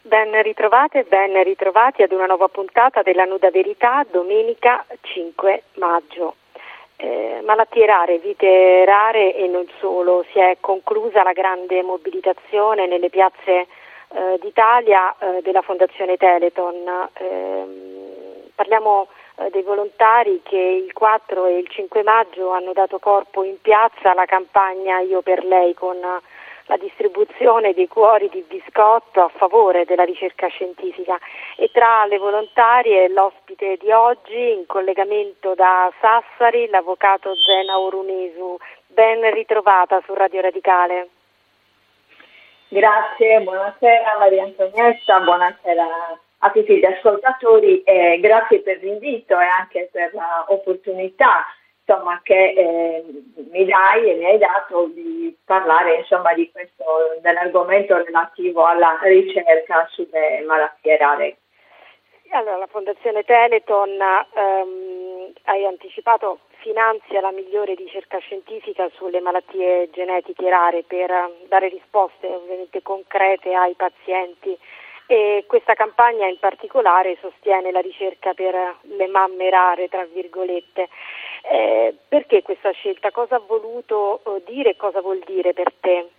Ben ritrovate e ben ritrovati ad una nuova puntata della Nuda Verità, domenica 5 maggio. Malattie rare, vite rare e non solo. Si è conclusa la grande mobilitazione nelle piazze d'Italia della Fondazione Telethon. Parliamo dei volontari che il 4 e il 5 maggio hanno dato corpo in piazza alla campagna Io per Lei, con la distribuzione dei cuori di biscotto a favore della ricerca scientifica. E tra le volontarie l'ospite di oggi, in collegamento da Sassari, l'avvocato Zena Orunesu. Ben ritrovata su Radio Radicale. Grazie, buonasera Maria Antonietta, buonasera a tutti gli ascoltatori e grazie per l'invito e anche per l'opportunità che mi dai e mi hai dato di parlare di questo, dell'argomento relativo alla ricerca sulle malattie rare. Allora, la Fondazione Telethon, hai anticipato, finanzia la migliore ricerca scientifica sulle malattie genetiche rare per dare risposte ovviamente concrete ai pazienti, e questa campagna in particolare sostiene la ricerca per le mamme rare, tra virgolette. Perché questa scelta? Cosa ha voluto dire e cosa vuol dire per te?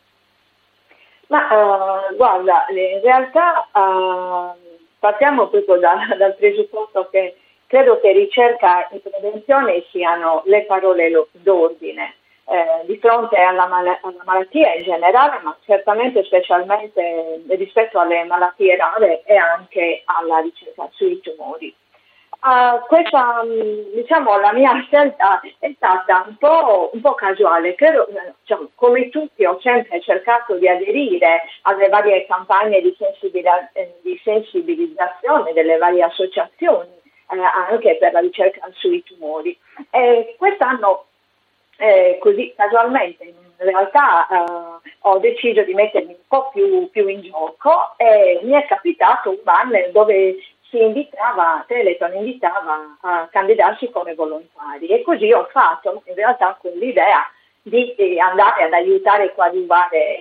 Guarda, in realtà partiamo proprio dal presupposto che credo che ricerca e prevenzione siano le parole d'ordine di fronte alla malattia in generale, ma certamente specialmente rispetto alle malattie rare e anche alla ricerca sui tumori. Questa, la mia scelta è stata un po' casuale. Credo, come tutti, ho sempre cercato di aderire alle varie campagne di sensibilizzazione delle varie associazioni, anche per la ricerca sui tumori. Quest'anno, così casualmente, in realtà ho deciso di mettermi un po' più in gioco e mi è capitato un banner dove Telethon invitava a candidarsi come volontari, e così ho fatto, in realtà con l'idea di andare ad aiutare e coadiuvare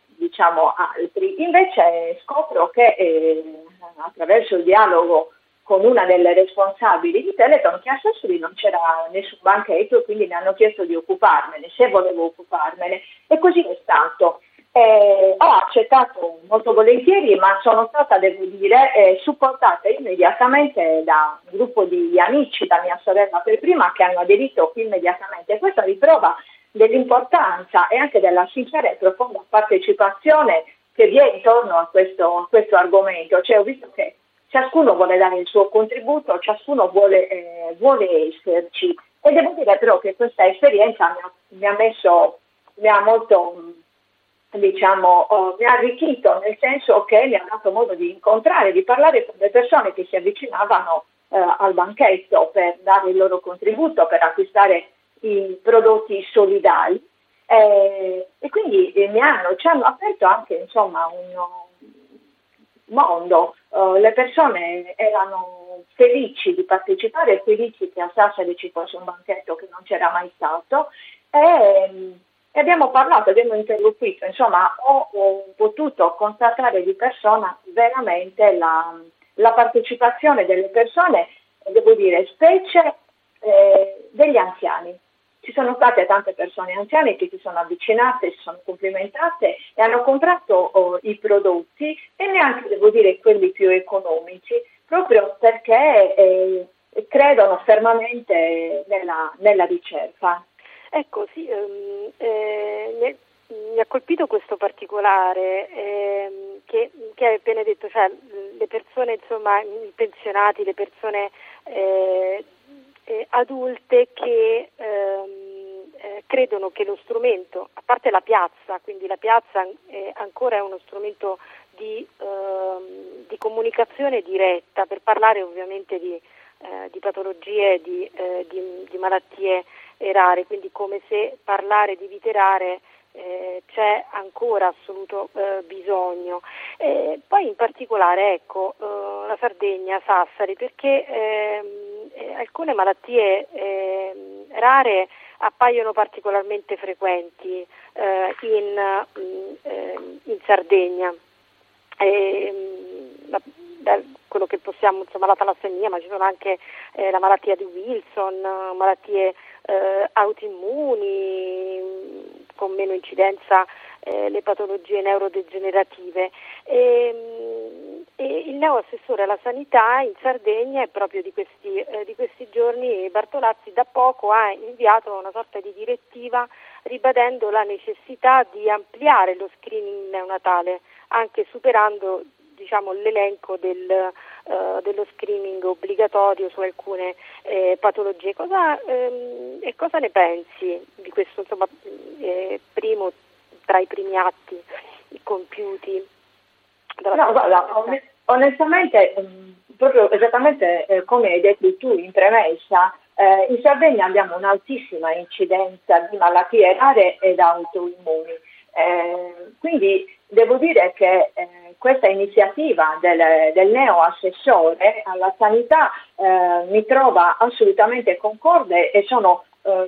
altri. Invece scopro che attraverso il dialogo con una delle responsabili di Telethon, che a Sassari non c'era nessun banchetto, quindi mi hanno chiesto di occuparmene, se volevo occuparmene, e così è stato. Ho accettato molto volentieri, ma sono stata, devo dire, supportata immediatamente da un gruppo di amici, da mia sorella per prima, che hanno aderito immediatamente. Questa riprova dell'importanza e anche della sincera e profonda partecipazione che vi è intorno a questo argomento. Cioè, ho visto che ciascuno vuole dare il suo contributo, ciascuno vuole esserci, e devo dire però che questa esperienza mi ha molto, mi ha arricchito, nel senso che mi ha dato modo di incontrare, di parlare con le persone che si avvicinavano al banchetto per dare il loro contributo, per acquistare i prodotti solidali, e quindi ci hanno aperto anche un mondo. Le persone erano felici di partecipare, felici che a Sassari ci fosse un banchetto che non c'era mai stato, e abbiamo parlato, abbiamo interloquito, ho potuto constatare di persona veramente la partecipazione delle persone, devo dire, specie degli anziani. Ci sono state tante persone anziane che si sono avvicinate, si sono complimentate e hanno comprato i prodotti, e neanche, devo dire, quelli più economici, proprio perché credono fermamente nella ricerca. Ecco, sì, mi ha colpito questo particolare che hai appena detto, cioè le persone, i pensionati, le persone adulte che credono che lo strumento, a parte la piazza, quindi la piazza ancora è uno strumento di comunicazione diretta per parlare ovviamente di patologie, di malattie rare, quindi come se parlare di vite rare c'è ancora assoluto bisogno. Poi in particolare la Sardegna, Sassari, perché alcune malattie rare appaiono particolarmente frequenti in Sardegna. quello che possiamo, insomma, la talassemia, ma ci sono anche la malattia di Wilson, malattie autoimmuni, con meno incidenza le patologie neurodegenerative. E il neoassessore alla sanità in Sardegna, è proprio di questi giorni, Bartolazzi, da poco ha inviato una sorta di direttiva ribadendo la necessità di ampliare lo screening neonatale, anche superando, diciamo, l'elenco dello screening obbligatorio su alcune patologie. Cosa ne pensi di questo, insomma, primo tra i primi atti compiuti? No, guarda, onestamente, proprio esattamente come hai detto tu in premessa, in Sardegna abbiamo un'altissima incidenza di malattie rare ed autoimmuni. Quindi devo dire che questa iniziativa del neo assessore alla sanità mi trova assolutamente concorde e sono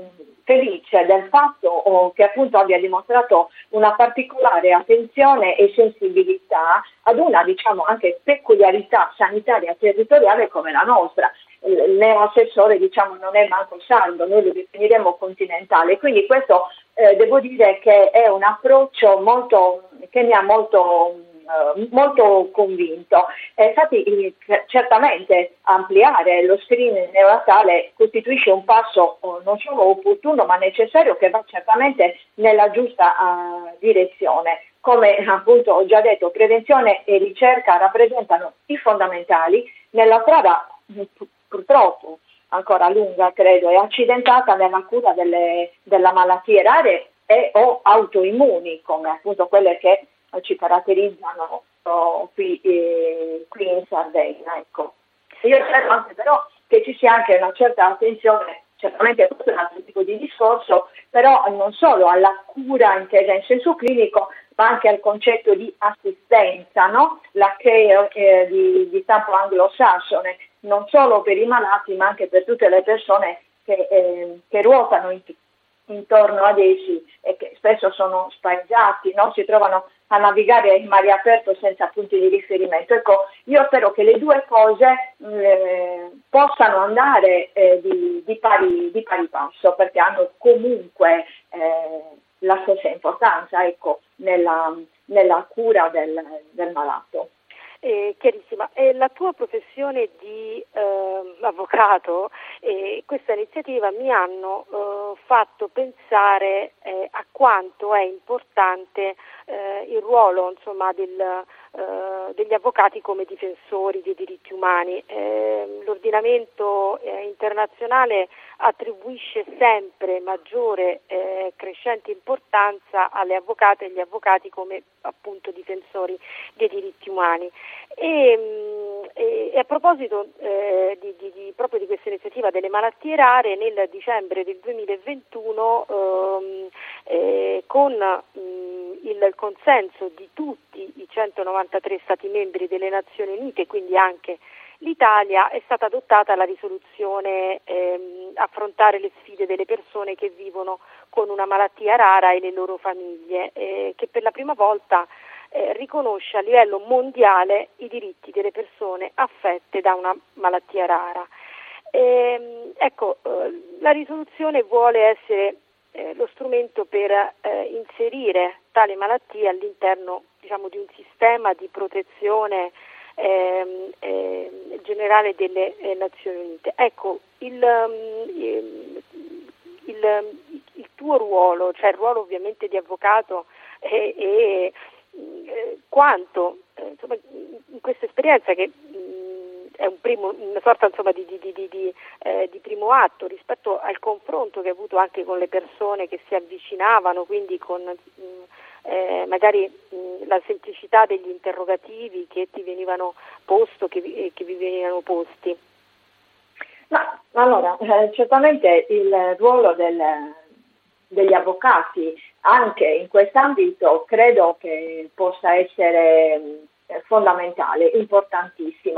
felice del fatto che appunto abbia dimostrato una particolare attenzione e sensibilità ad una, diciamo, anche peculiarità sanitaria territoriale come la nostra. Il neoassessore, diciamo, non è manco sardo, noi lo definiremo continentale, quindi questo devo dire che è un approccio che mi ha molto convinto. Infatti, certamente ampliare lo screening neonatale costituisce un passo non solo opportuno ma necessario, che va certamente nella giusta direzione. Come appunto ho già detto, prevenzione e ricerca rappresentano i fondamentali nella strada purtroppo ancora lunga, credo, e accidentata nella cura delle malattie rare e o autoimmuni, come appunto quelle che ci caratterizzano qui in Sardegna. Ecco. Io spero anche però che ci sia anche una certa attenzione, certamente questo è un altro tipo di discorso, però non solo alla cura intesa in senso clinico, ma anche al concetto di assistenza, no? La care di stampo anglosassone, non solo per i malati ma anche per tutte le persone che ruotano intorno ad essi e che spesso sono spaesati, no? Si trovano a navigare in mare aperto senza punti di riferimento. Ecco, io spero che le due cose possano andare di pari passo, perché hanno comunque la stessa importanza, ecco, nella cura del malato. Chiarissima. La tua professione di avvocato e questa iniziativa mi hanno fatto pensare a quanto è importante il ruolo, insomma, degli avvocati come difensori dei diritti umani. L'ordinamento internazionale attribuisce sempre maggiore crescente importanza alle avvocate e agli avvocati come appunto difensori dei diritti umani. E a proposito proprio di questa iniziativa delle malattie rare, nel dicembre del 2021 con il consenso di tutti i 193 Stati membri delle Nazioni Unite, quindi anche l'Italia, è stata adottata la risoluzione affrontare le sfide delle persone che vivono con una malattia rara e le loro famiglie, che per la prima volta riconosce a livello mondiale i diritti delle persone affette da una malattia rara. La risoluzione vuole essere lo strumento per inserire tale malattia all'interno, diciamo, di un sistema di protezione generale delle Nazioni Unite. Ecco, il tuo ruolo, cioè il ruolo ovviamente di avvocato e quanto insomma, in questa esperienza che è una sorta, insomma, di primo atto rispetto al confronto che hai avuto anche con le persone che si avvicinavano, quindi con magari la semplicità degli interrogativi che ti venivano che vi venivano posti. Ma allora, certamente il ruolo degli avvocati anche in quest'ambito credo che possa essere fondamentale, importantissimo.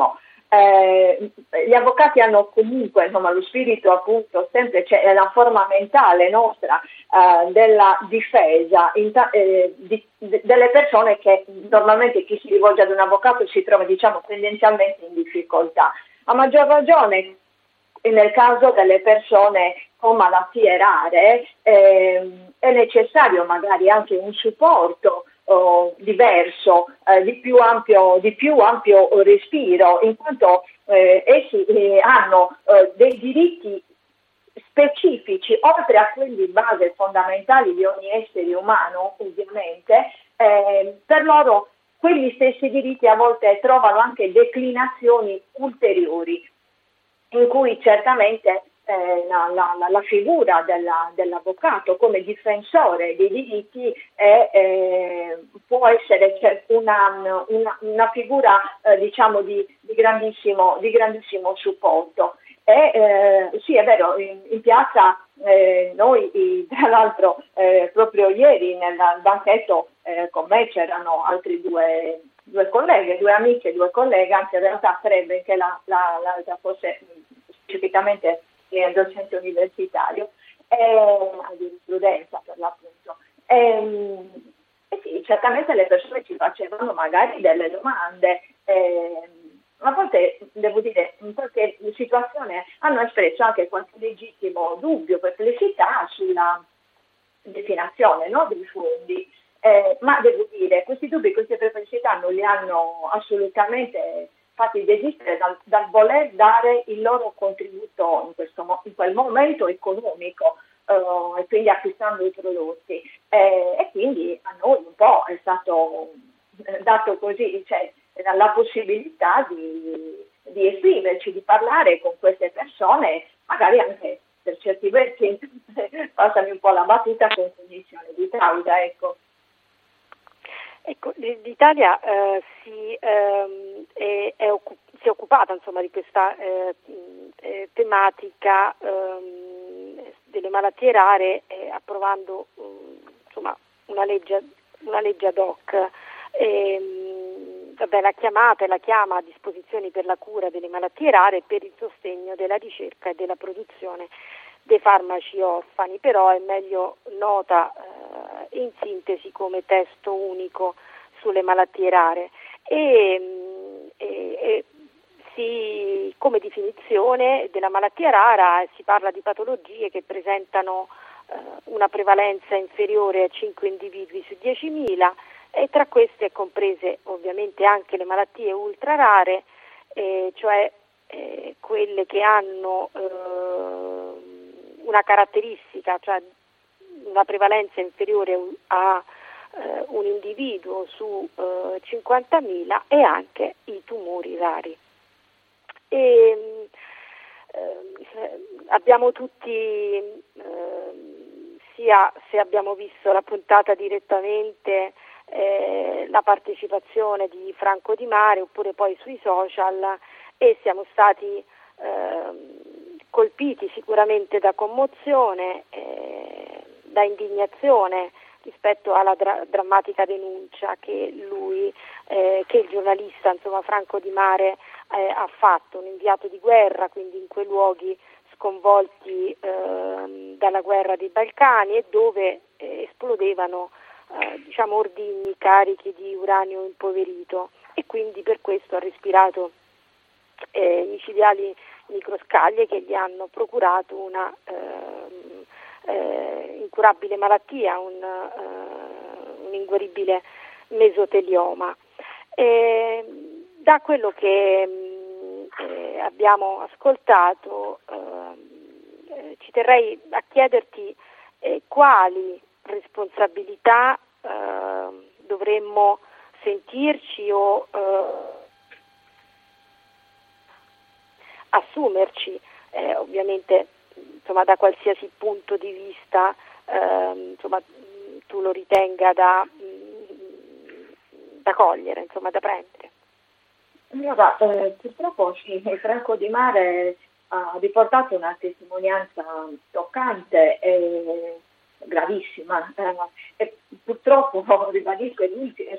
Gli avvocati hanno comunque, insomma, lo spirito appunto sempre, è la forma mentale nostra della difesa delle persone che normalmente chi si rivolge ad un avvocato si trova, diciamo, tendenzialmente in difficoltà. A maggior ragione nel caso delle persone con malattie rare è necessario magari anche un supporto diverso, di più ampio respiro, in quanto essi hanno dei diritti specifici, oltre a quelli base fondamentali di ogni essere umano, ovviamente. Per loro quegli stessi diritti a volte trovano anche declinazioni ulteriori, in cui certamente la figura dell'avvocato come difensore dei diritti può essere una figura diciamo di grandissimo supporto. Sì, è vero, in piazza noi tra l'altro proprio ieri nel banchetto con me c'erano altri due colleghe, due amiche, due colleghe, anzi in realtà tre, benché l'altra fosse specificamente docente universitario, a giurisprudenza per l'appunto. Sì, certamente le persone ci facevano magari delle domande, a volte, devo dire, in qualche situazione hanno espresso anche qualche legittimo dubbio, perplessità sulla destinazione, no, dei fondi. Ma devo dire, questi dubbi, queste perplessità non li hanno assolutamente fatti desistere dal voler dare il loro contributo in quel momento economico, e quindi acquistando i prodotti. E quindi a noi un po' è stato dato così, cioè, la possibilità di esprimerci, di parlare con queste persone, magari anche per certi versi, passami un po' la battuta, con cognizione di causa, ecco. Ecco, l'Italia si è occupata, insomma, di questa tematica delle malattie rare, approvando insomma una legge ad hoc. La chiama a disposizioni per la cura delle malattie rare e per il sostegno della ricerca e della produzione dei farmaci orfani, però è meglio nota in sintesi come testo unico sulle malattie rare e come definizione della malattia rara si parla di patologie che presentano una prevalenza inferiore a 5 individui su 10.000 e tra queste è comprese ovviamente anche le malattie ultra rare, cioè quelle che hanno una caratteristica, cioè una prevalenza inferiore a un individuo su 50.000 e anche i tumori rari. Abbiamo tutti, sia se abbiamo visto la puntata direttamente, la partecipazione di Franco Di Mare oppure poi sui social, e siamo stati colpiti sicuramente da commozione, da indignazione rispetto alla drammatica denuncia che il giornalista, insomma, Franco Di Mare ha fatto, un inviato di guerra, quindi in quei luoghi sconvolti dalla guerra dei Balcani e dove esplodevano ordigni carichi di uranio impoverito, e quindi per questo ha respirato micidiali microscaglie che gli hanno procurato una incurabile malattia, un inguaribile mesotelioma. Da quello che abbiamo ascoltato ci terrei a chiederti quali responsabilità dovremmo sentirci o assumerci, ovviamente, insomma, da qualsiasi punto di vista insomma, tu lo ritenga da cogliere, insomma, da prendere. Allora, purtroppo sì, Franco Di Mare ha riportato una testimonianza toccante e gravissima, e purtroppo, ribadisco, è solo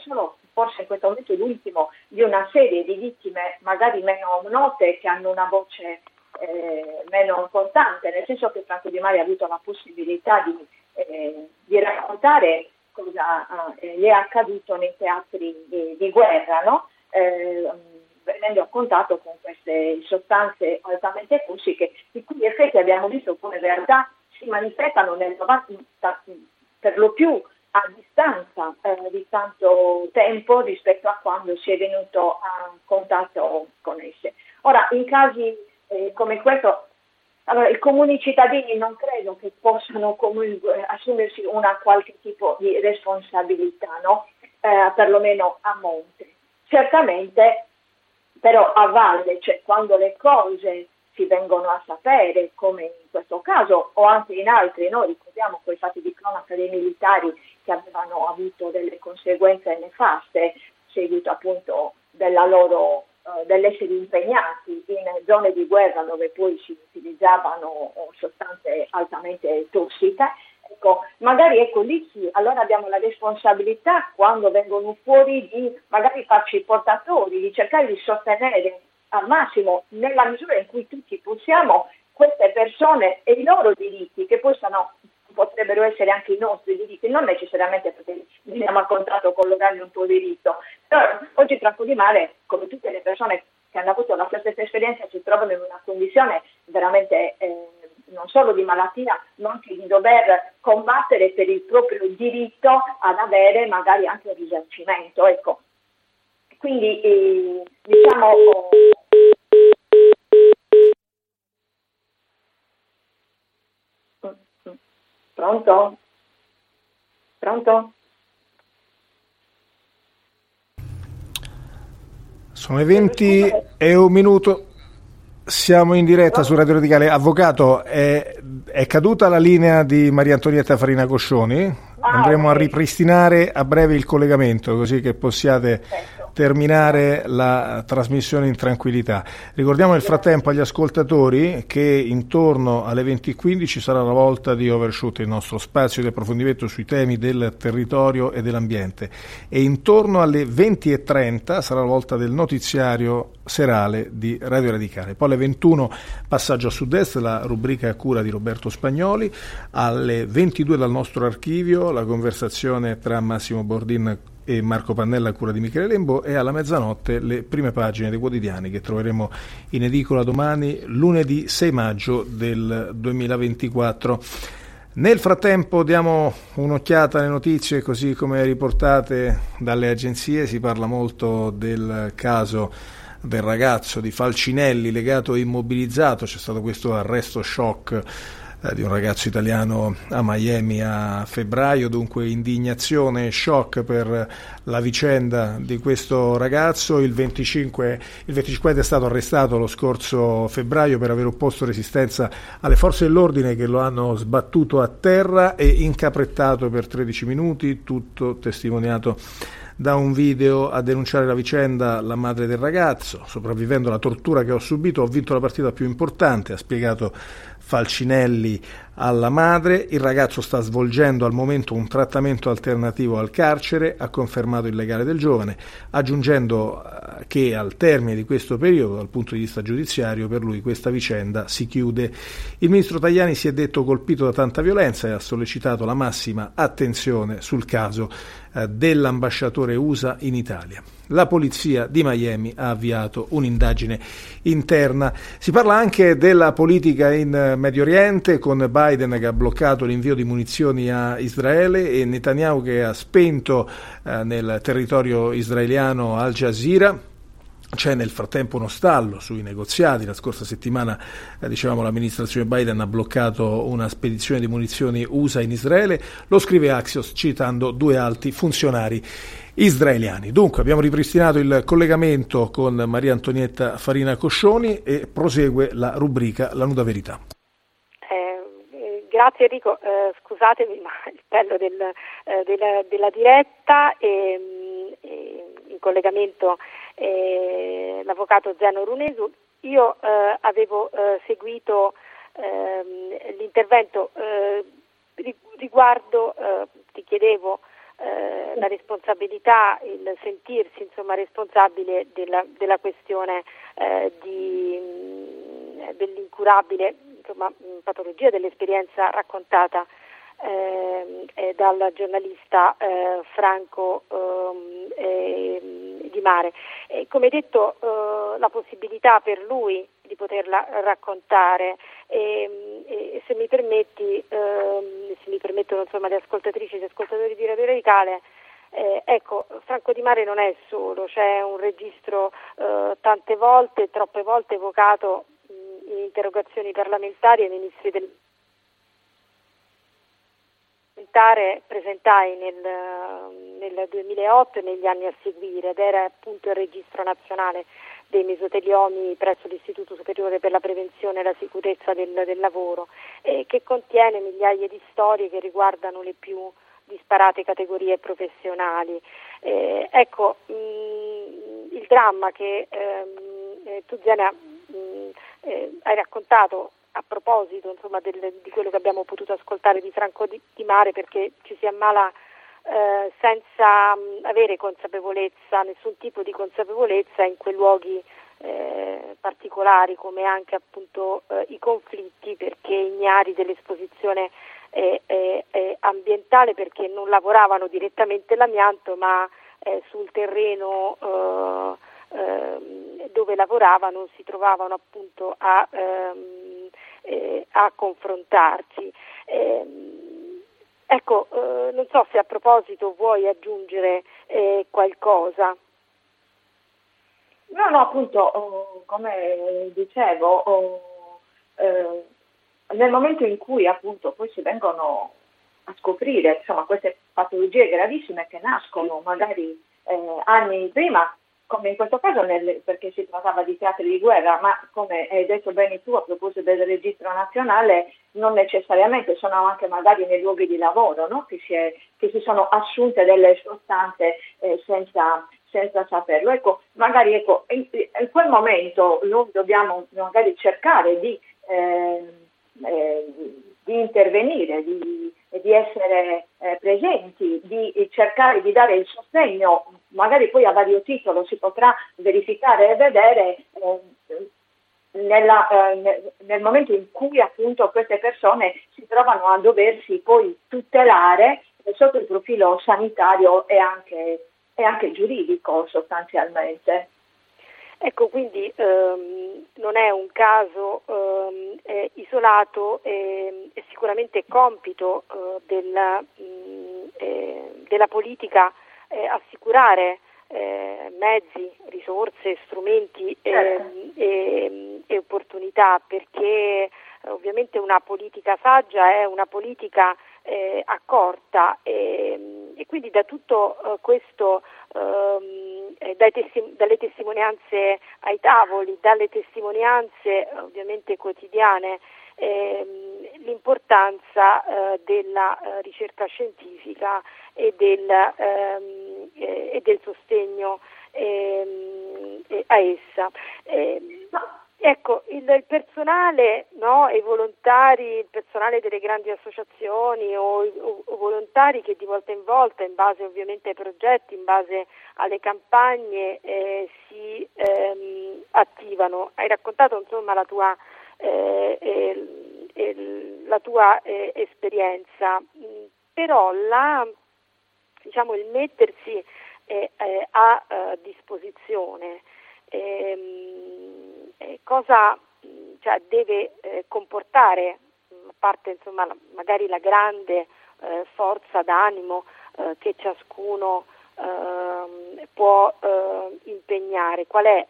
forse in questo momento l'ultimo di una serie di vittime magari meno note, che hanno una voce meno importante, nel senso che Franco Di Maria ha avuto la possibilità di raccontare cosa gli è accaduto nei teatri di guerra, no? Venendo a contatto con queste sostanze altamente tossiche, i cui effetti abbiamo visto come in realtà si manifestano per lo più a distanza di tanto tempo rispetto a quando si è venuto a contatto con esse. Ora, in casi come questo, allora, i comuni cittadini non credo che possano comunque assumersi una qualche tipo di responsabilità, no? Perlomeno a monte. Certamente, però a valle, cioè quando le cose si vengono a sapere, come in questo caso o anche in altri, noi ricordiamo quei fatti di cronaca dei militari che avevano avuto delle conseguenze nefaste seguito appunto dell'essere impegnati in zone di guerra dove poi si utilizzavano sostanze altamente tossiche. Ecco, magari lì sì, allora abbiamo la responsabilità, quando vengono fuori, di magari farci portatori, di cercare di sostenere al massimo, nella misura in cui tutti possiamo, queste persone e i loro diritti, che poi potrebbero essere anche i nostri diritti, non necessariamente perché veniamo a contatto con l'orario un tuo diritto. Però oggi Franco Di Maria, come tutte le persone che hanno avuto la sua stessa esperienza, si trovano in una condizione veramente non solo di malattia, ma anche di dover combattere per il proprio diritto ad avere magari anche un risarcimento. Ecco. Quindi diciamo... Pronto? Pronto? Sono le 20:01. Siamo in diretta su Radio Radicale. Avvocato, è caduta la linea di Maria Antonietta Farina Coscioni. Andremo a ripristinare a breve il collegamento, così che possiate terminare la trasmissione in tranquillità. Ricordiamo nel frattempo agli ascoltatori che intorno alle 20:15 sarà la volta di Overshoot, il nostro spazio di approfondimento sui temi del territorio e dell'ambiente, e intorno alle 20:30 sarà la volta del notiziario serale di Radio Radicale. Poi alle 21 passaggio a sud-est, la rubrica a cura di Roberto Spagnoli. Alle 22 dal nostro archivio la conversazione tra Massimo Bordin e Marco Pannella a cura di Michele Lembo, e alla mezzanotte le prime pagine dei quotidiani che troveremo in edicola domani, lunedì 6 maggio del 2024. Nel frattempo diamo un'occhiata alle notizie così come riportate dalle agenzie. Si parla molto del caso del ragazzo di Falcinelli legato e immobilizzato. C'è stato questo arresto shock di un ragazzo italiano a Miami a febbraio, dunque indignazione e shock per la vicenda di questo ragazzo. Il 25enne è stato arrestato lo scorso febbraio per aver opposto resistenza alle forze dell'ordine che lo hanno sbattuto a terra e incaprettato per 13 minuti, tutto testimoniato da un video. A denunciare la vicenda la madre del ragazzo: sopravvivendo alla tortura che ho subito ho vinto la partita più importante, ha spiegato Falcinelli alla madre. Il ragazzo sta svolgendo al momento un trattamento alternativo al carcere, ha confermato il legale del giovane, aggiungendo che al termine di questo periodo, dal punto di vista giudiziario, per lui questa vicenda si chiude. Il ministro Tajani si è detto colpito da tanta violenza e ha sollecitato la massima attenzione sul caso dell'ambasciatore USA in Italia. La polizia di Miami ha avviato un'indagine interna. Si parla anche della politica in Medio Oriente, con Biden che ha bloccato l'invio di munizioni a Israele e Netanyahu che ha spento nel territorio israeliano Al Jazeera. C'è nel frattempo uno stallo sui negoziati. La scorsa settimana l'amministrazione Biden ha bloccato una spedizione di munizioni USA in Israele. Lo scrive Axios citando due alti funzionari israeliani. Dunque abbiamo ripristinato il collegamento con Maria Antonietta Farina Coscioni e prosegue la rubrica La Nuda Verità. Grazie Enrico, scusatemi ma il bello della diretta in collegamento l'avvocato Zeno Runesu. Io avevo seguito l'intervento riguardo, ti chiedevo la responsabilità, il sentirsi insomma responsabile della questione dell'incurabile insomma patologia, dell'esperienza raccontata dal giornalista Franco Di Mare. Come detto, la possibilità per lui di poterla raccontare e se mi permetti, se mi permettono insomma le ascoltatrici e gli ascoltatori di Radio Radicale, ecco, Franco Di Mare non è solo, c'è un registro tante volte, troppe volte evocato in interrogazioni parlamentari ai ministri del presentai nel 2008 e negli anni a seguire, ed era appunto il registro nazionale dei mesoteliomi presso l'Istituto Superiore per la Prevenzione e la Sicurezza del Lavoro, che contiene migliaia di storie che riguardano le più disparate categorie professionali. Ecco, il dramma che tu, Zena, hai raccontato a proposito insomma di quello che abbiamo potuto ascoltare di Franco Di Mare, perché ci si ammala senza avere consapevolezza, nessun tipo di consapevolezza in quei luoghi particolari, come anche appunto i conflitti, perché ignari dell'esposizione ambientale, perché non lavoravano direttamente l'amianto, ma sul terreno dove lavoravano si trovavano appunto a confrontarsi. Ecco, non so se a proposito vuoi aggiungere qualcosa. No, appunto, come dicevo, nel momento in cui appunto poi si vengono a scoprire insomma queste patologie gravissime che nascono magari anni prima, come in questo caso perché si trattava di teatri di guerra, ma come hai detto bene tu a proposito del registro nazionale, non necessariamente, sono anche magari nei luoghi di lavoro, no? che si sono assunte delle sostanze senza saperlo. Ecco, magari in quel momento noi dobbiamo magari cercare di intervenire, di essere presenti, di cercare di dare il sostegno, magari poi a vario titolo si potrà verificare e vedere nel momento in cui appunto queste persone si trovano a doversi poi tutelare sotto il profilo sanitario e anche giuridico sostanzialmente. Ecco, quindi non è un caso isolato, è sicuramente compito della politica assicurare mezzi, risorse, strumenti e opportunità, perché ovviamente una politica saggia è una politica accorta e quindi da tutto questo, dalle testimonianze ai tavoli, dalle testimonianze ovviamente quotidiane, l'importanza della ricerca scientifica e del sostegno a essa. Ecco, il personale, no, i volontari, il personale delle grandi associazioni o volontari che di volta in volta, in base ovviamente ai progetti, in base alle campagne, si attivano. Hai raccontato insomma la tua esperienza, però il mettersi a disposizione cosa deve comportare, a parte insomma magari la grande forza d'animo che ciascuno può impegnare, qual è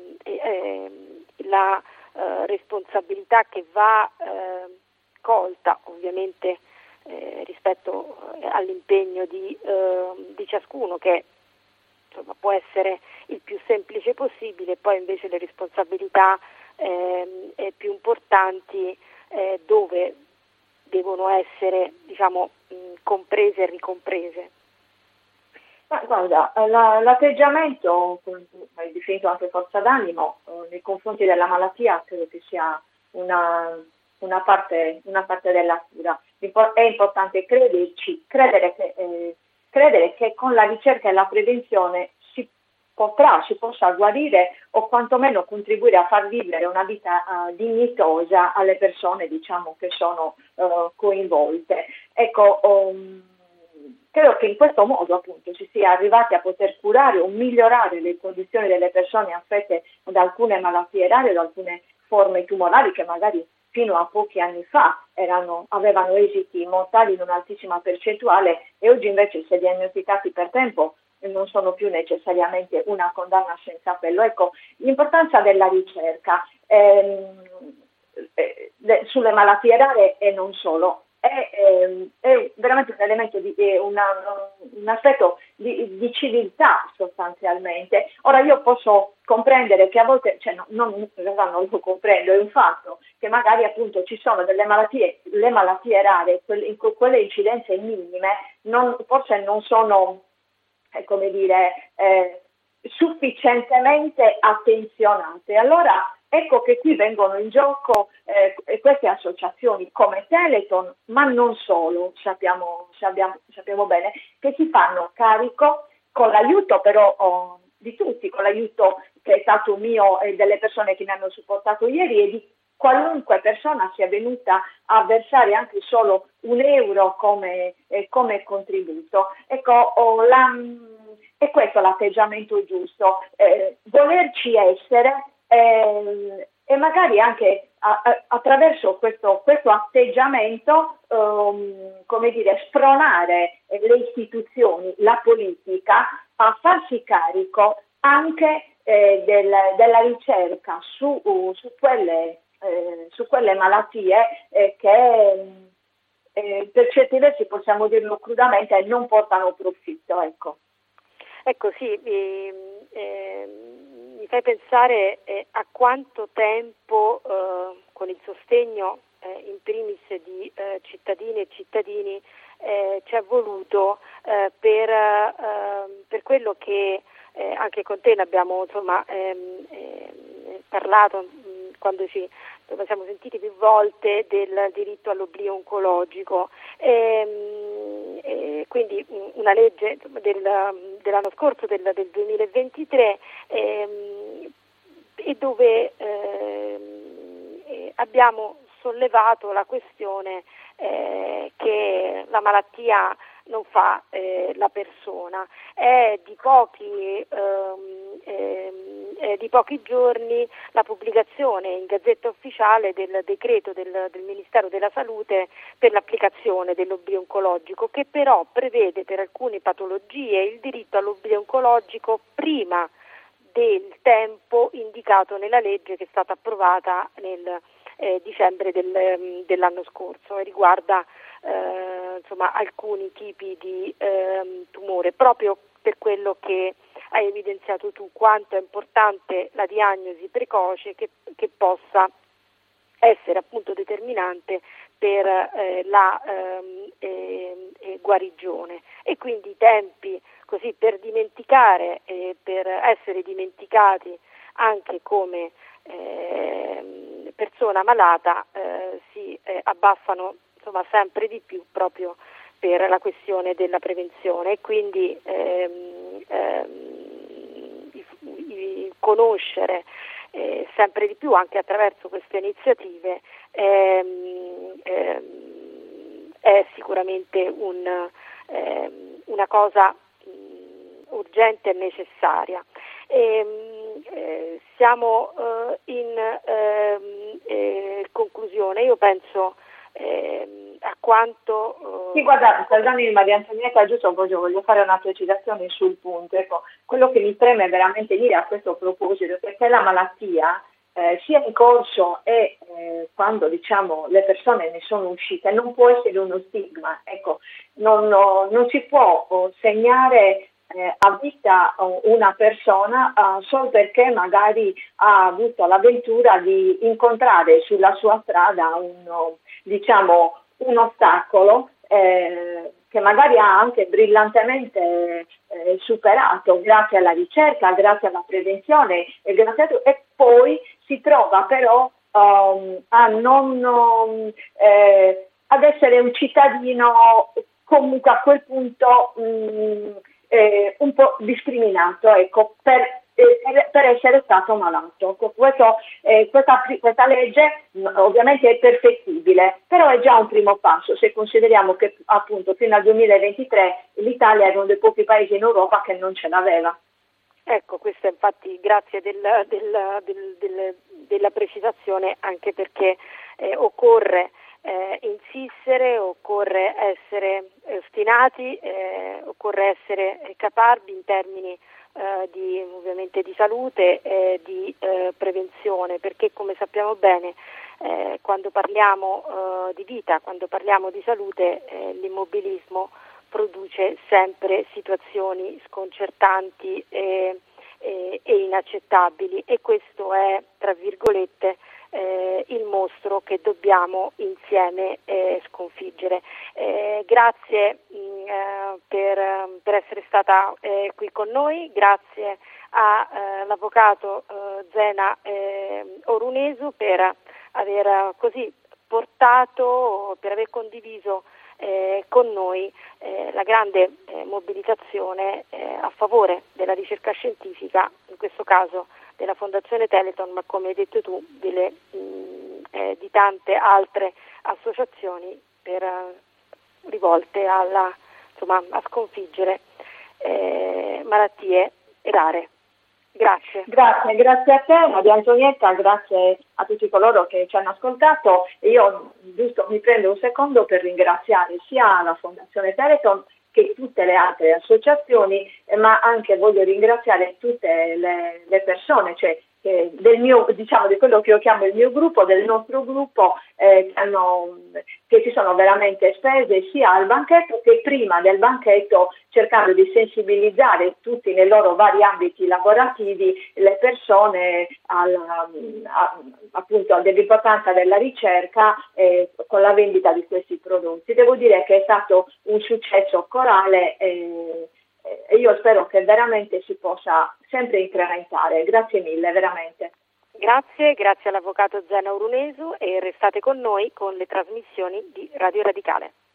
la responsabilità che va colta ovviamente rispetto all'impegno di ciascuno, che insomma può essere il più semplice possibile, poi invece le responsabilità più importanti dove devono essere comprese e ricomprese. Ma guarda, l'atteggiamento, come hai definito anche forza d'animo, nei confronti della malattia credo che sia una parte della cura. È importante crederci, credere che credere che con la ricerca e la prevenzione si possa guarire o quantomeno contribuire a far vivere una vita dignitosa alle persone, diciamo, che sono coinvolte. Ecco, credo che in questo modo appunto si sia arrivati a poter curare o migliorare le condizioni delle persone affette da alcune malattie rare, da alcune forme tumorali che magari fino a pochi anni fa avevano esiti mortali in un'altissima percentuale e oggi invece, se diagnosticati per tempo, non sono più necessariamente una condanna senza appello. Ecco, l'importanza della ricerca sulle malattie rare e non solo è veramente un elemento un aspetto di civiltà sostanzialmente. Ora io posso comprendere che a volte, in realtà non lo comprendo, è un fatto che magari appunto ci sono delle malattie, le malattie rare, quelle incidenze minime, forse non sono sufficientemente attenzionate. Allora ecco che qui vengono in gioco queste associazioni come Telethon, ma non solo, sappiamo bene, che si fanno carico con l'aiuto però di tutti, con l'aiuto che è stato mio e delle persone che mi hanno supportato ieri e di qualunque persona sia venuta a versare anche solo €1 come contributo. Ecco, è questo l'atteggiamento giusto, volerci essere e magari anche attraverso questo atteggiamento spronare le istituzioni, la politica a farsi carico anche della ricerca su quelle malattie che per certi versi, possiamo dirlo crudamente, non portano profitto. Ecco sì, mi fai pensare a quanto tempo con il sostegno in primis di cittadine e cittadini ci è voluto per quello che anche con te ne abbiamo parlato quando ci siamo sentiti più volte del diritto all'oblio oncologico. Quindi una legge dell'anno scorso, del 2023, e dove abbiamo sollevato la questione che la malattia non fa la persona. È di pochi giorni la pubblicazione in Gazzetta Ufficiale del decreto del Ministero della Salute per l'applicazione dell'oblio oncologico, che però prevede per alcune patologie il diritto all'oblio oncologico prima del tempo indicato nella legge che è stata approvata nel dicembre dell'anno scorso e riguarda alcuni tipi di tumore, proprio per quello che hai evidenziato tu, quanto è importante la diagnosi precoce che possa essere appunto determinante per la guarigione, e quindi i tempi così per dimenticare e per essere dimenticati anche come persona malata si abbassano sempre di più proprio per la questione della prevenzione, e quindi conoscere sempre di più anche attraverso queste iniziative è sicuramente una cosa urgente e necessaria. Siamo in conclusione. Io penso a quanto sì, guarda, perdoni Maria Antonietta, giusto, voglio fare una precisazione sul punto. Ecco, quello che mi preme veramente dire a questo proposito è che la malattia sia in corso e quando le persone ne sono uscite non può essere uno stigma. Ecco, non si può segnare a vita una persona solo perché magari ha avuto l'avventura di incontrare sulla sua strada un ostacolo che magari ha anche brillantemente superato grazie alla ricerca, grazie alla prevenzione e poi si trova però ad essere un cittadino comunque a quel punto un po' discriminato, ecco, per essere stato malato. Questa legge ovviamente è perfettibile, però è già un primo passo se consideriamo che appunto fino al 2023 l'Italia era uno dei pochi paesi in Europa che non ce l'aveva. Ecco, questo infatti grazie della precisazione, anche perché occorre insistere, occorre essere ostinati, occorre essere caparbi in termini ovviamente di salute e di prevenzione, perché come sappiamo bene quando parliamo di vita, quando parliamo di salute, l'immobilismo produce sempre situazioni sconcertanti e inaccettabili, e questo è, tra virgolette, il mostro che dobbiamo insieme sconfiggere. Grazie per essere stata qui con noi, grazie all'avvocato Zena Orunesu per aver così portato, per aver condiviso con noi la grande mobilitazione a favore della ricerca scientifica, in questo caso della Fondazione Telethon, ma come hai detto tu di tante altre associazioni rivolte a sconfiggere malattie rare. Grazie a te Maria Antonietta, grazie a tutti coloro che ci hanno ascoltato. Io mi prendo un secondo per ringraziare sia la Fondazione Telethon che tutte le altre associazioni, ma anche voglio ringraziare tutte le persone, cioè di quello che io chiamo il mio gruppo, del nostro gruppo, che si sono veramente spese sia al banchetto che prima del banchetto, cercando di sensibilizzare tutti nei loro vari ambiti lavorativi le persone appunto dell'importanza della ricerca con la vendita di questi prodotti. Devo dire che è stato un successo corale e io spero che veramente si possa sempre incrementare. Grazie mille, veramente. Grazie all'avvocato Zena Orunesu, e restate con noi con le trasmissioni di Radio Radicale.